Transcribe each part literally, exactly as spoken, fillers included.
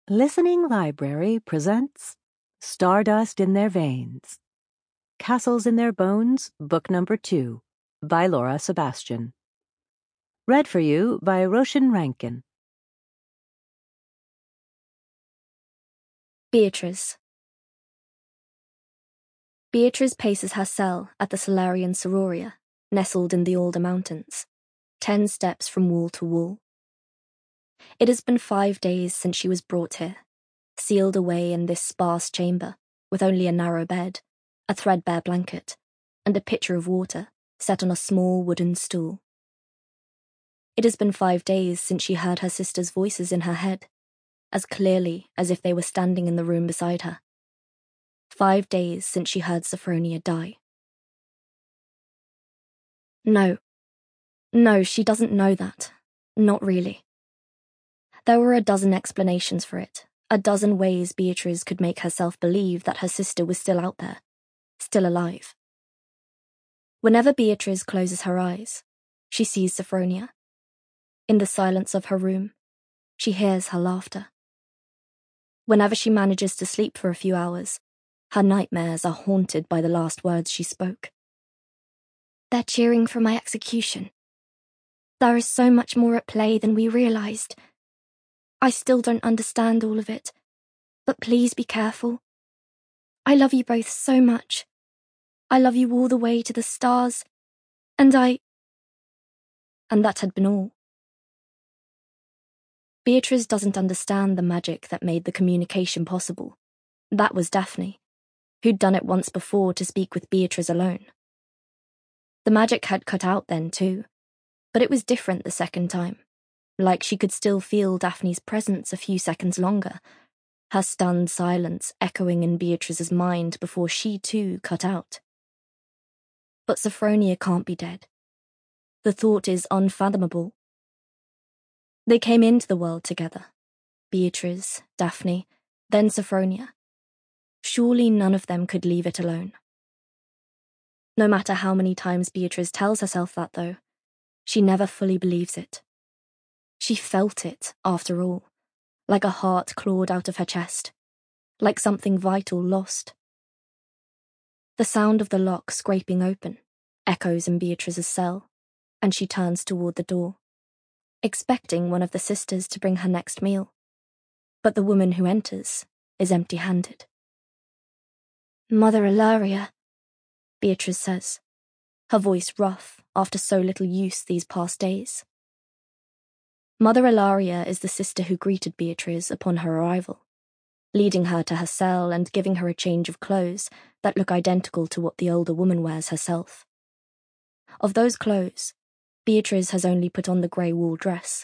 Listening Library presents Stardust in Their Veins, Castles in Their Bones, Book Number Two, by Laura Sebastian. Read for you by Roshan Rankin. Beatrice. Beatrice paces her cell at the Solarian Sororia, nestled in the Alder Mountains, ten steps from wall to wall. It has been five days since she was brought here, sealed away in this sparse chamber, with only a narrow bed, a threadbare blanket, and a pitcher of water set on a small wooden stool. It has been five days since she heard her sister's voices in her head, as clearly as if they were standing in the room beside her. Five days since she heard Sophronia die. No. No, she doesn't know that. Not really. There were a dozen explanations for it, a dozen ways Beatrice could make herself believe that her sister was still out there, still alive. Whenever Beatrice closes her eyes, she sees Sophronia. In the silence of her room, she hears her laughter. Whenever she manages to sleep for a few hours, her nightmares are haunted by the last words she spoke. They're cheering for my execution. There is so much more at play than we realized. I still don't understand all of it, but please be careful. I love you both so much. I love you all the way to the stars, and I... And that had been all. Beatrice doesn't understand the magic that made the communication possible. That was Daphne, who'd done it once before to speak with Beatrice alone. The magic had cut out then too, but it was different the second time, like she could still feel Daphne's presence a few seconds longer, her stunned silence echoing in Beatrice's mind before she too cut out. But Sophronia can't be dead. The thought is unfathomable. They came into the world together, Beatrice, Daphne, then Sophronia. Surely none of them could leave it alone. No matter how many times Beatrice tells herself that, though, she never fully believes it. She felt it, after all, like a heart clawed out of her chest, like something vital lost. The sound of the lock scraping open echoes in Beatrice's cell, and she turns toward the door, expecting one of the sisters to bring her next meal. But the woman who enters is empty-handed. Mother Ilaria, Beatrice says, her voice rough after so little use these past days. Mother Ilaria is the sister who greeted Beatrice upon her arrival, leading her to her cell and giving her a change of clothes that look identical to what the older woman wears herself. Of those clothes, Beatrice has only put on the grey wool dress.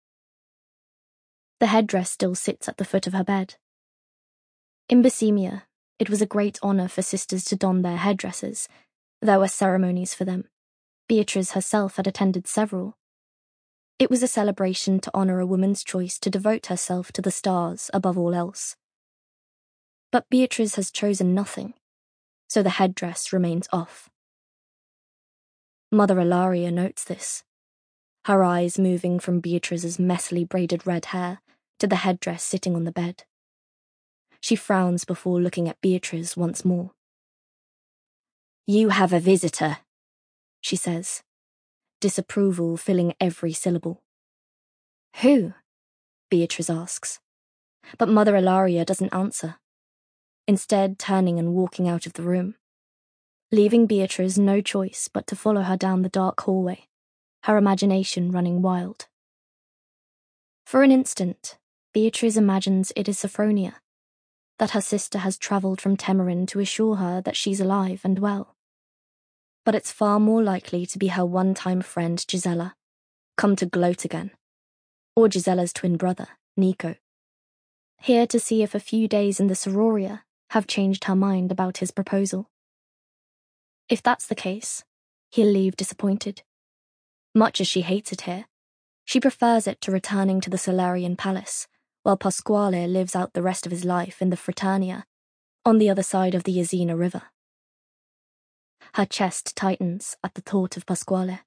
The headdress still sits at the foot of her bed. In Bohemia, it was a great honour for sisters to don their headdresses. There were ceremonies for them. Beatrice herself had attended several. It was a celebration to honour a woman's choice to devote herself to the stars above all else. But Beatrice has chosen nothing, so the headdress remains off. Mother Ilaria notes this, her eyes moving from Beatrice's messily braided red hair to the headdress sitting on the bed. She frowns before looking at Beatrice once more. You have a visitor, she says, disapproval filling every syllable. Who? Beatrice asks. But Mother Ilaria doesn't answer, instead turning and walking out of the room, leaving Beatrice no choice but to follow her down the dark hallway, her imagination running wild. For an instant, Beatrice imagines it is Sophronia, that her sister has travelled from Temerin to assure her that she's alive and well. But it's far more likely to be her one-time friend Gisela, come to gloat again, or Gisela's twin brother, Nico, here to see if a few days in the Sororia have changed her mind about his proposal. If that's the case, he'll leave disappointed. Much as she hates it here, she prefers it to returning to the Solarian Palace, while Pasquale lives out the rest of his life in the Fraternia, on the other side of the Iasina River. Her chest tightens at the thought of Pasquale,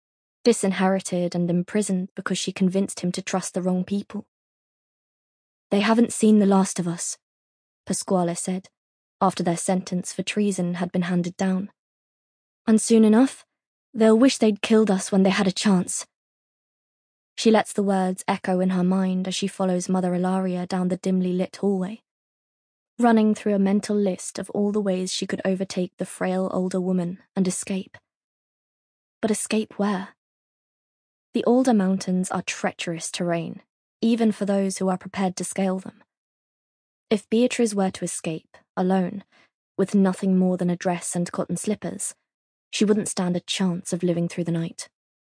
disinherited and imprisoned because she convinced him to trust the wrong people. They haven't seen the last of us, Pasquale said, after their sentence for treason had been handed down. And soon enough, they'll wish they'd killed us when they had a chance. She lets the words echo in her mind as she follows Mother Ilaria down the dimly lit hallway, running through a mental list of all the ways she could overtake the frail older woman and escape. But escape where? The Alder Mountains are treacherous terrain, even for those who are prepared to scale them. If Beatrice were to escape, alone, with nothing more than a dress and cotton slippers, she wouldn't stand a chance of living through the night.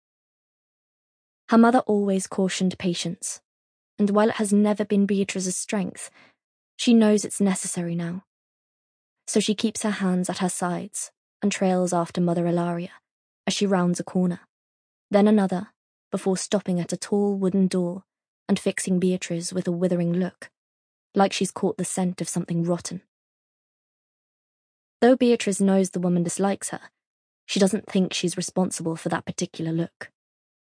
Her mother always cautioned patience, and while it has never been Beatrice's strength, she knows it's necessary now. So she keeps her hands at her sides and trails after Mother Ilaria as she rounds a corner, then another, before stopping at a tall wooden door and fixing Beatrice with a withering look, like she's caught the scent of something rotten. Though Beatrice knows the woman dislikes her, she doesn't think she's responsible for that particular look.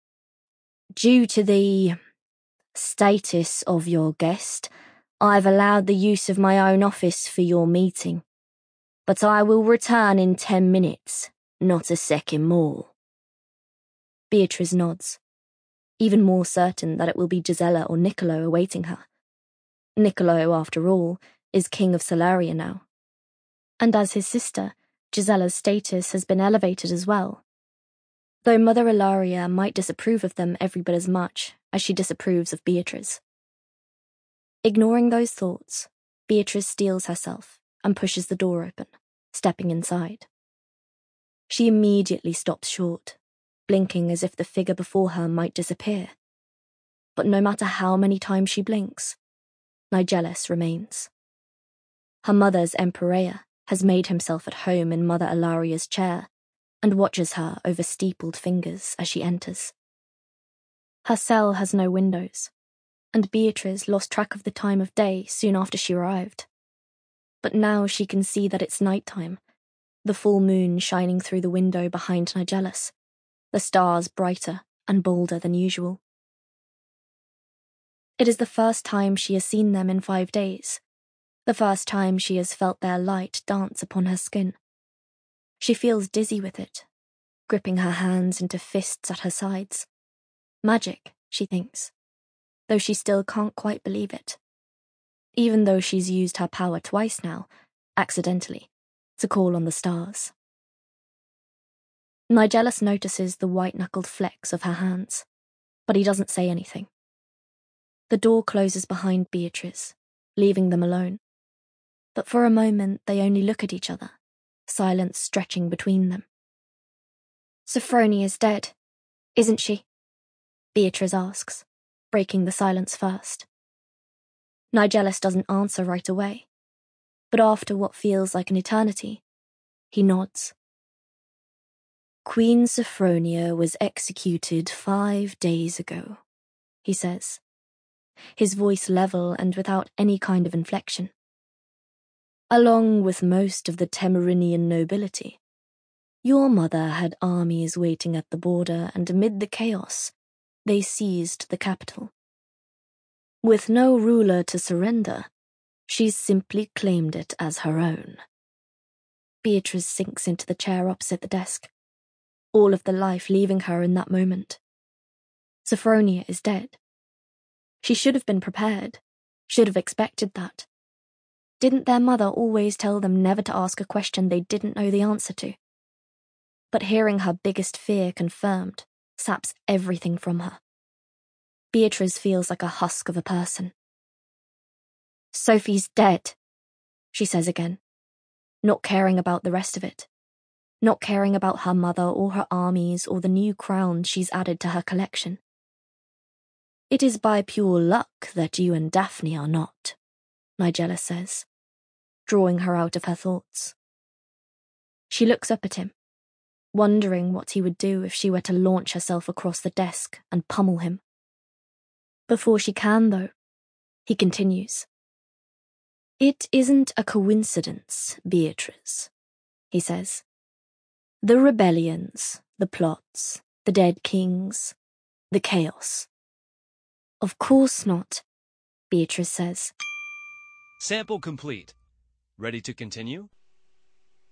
Due to the status of your guest, I've allowed the use of my own office for your meeting, but I will return in ten minutes, not a second more. Beatrice nods, even more certain that it will be Gisella or Niccolo awaiting her. Niccolo, after all, is king of Solaria now. And as his sister, Gisella's status has been elevated as well, though Mother Ilaria might disapprove of them every bit as much as she disapproves of Beatrice. Ignoring those thoughts, Beatrice steels herself and pushes the door open, stepping inside. She immediately stops short, blinking as if the figure before her might disappear. But no matter how many times she blinks, Nigellus remains. Her mother's Emperea has made himself at home in Mother Ilaria's chair and watches her over steepled fingers as she enters. Her cell has no windows, and Beatrice lost track of the time of day soon after she arrived. But now she can see that it's nighttime, the full moon shining through the window behind Nigellus, the stars brighter and bolder than usual. It is the first time she has seen them in five days, the first time she has felt their light dance upon her skin. She feels dizzy with it, gripping her hands into fists at her sides. Magic, she thinks, though she still can't quite believe it, even though she's used her power twice now, accidentally, to call on the stars. Nigellus notices the white-knuckled flecks of her hands, but he doesn't say anything. The door closes behind Beatrice, leaving them alone. But for a moment they only look at each other, silence stretching between them. Sophronia is dead, isn't she? Beatrice asks, breaking the silence first. Nigellus doesn't answer right away, but after what feels like an eternity, he nods. Queen Sophronia was executed five days ago, he says, his voice level and without any kind of inflection. Along with most of the Temerinian nobility, your mother had armies waiting at the border, and amid the chaos, they seized the capital. With no ruler to surrender, she simply claimed it as her own. Beatrice sinks into the chair opposite the desk, all of the life leaving her in that moment. Sophronia is dead. She should have been prepared, should have expected that. Didn't their mother always tell them never to ask a question they didn't know the answer to? But hearing her biggest fear confirmed saps everything from her. Beatrice feels like a husk of a person. Sophie's dead, she says again, not caring about the rest of it, not caring about her mother or her armies or the new crowns she's added to her collection. It is by pure luck that you and Daphne are not, Nigellus says, drawing her out of her thoughts. She looks up at him, wondering what he would do if she were to launch herself across the desk and pummel him. Before she can, though, he continues. It isn't a coincidence, Beatrice, he says. The rebellions, the plots, the dead kings, the chaos. Of course not. Beatrice says. Sample complete. Ready to continue?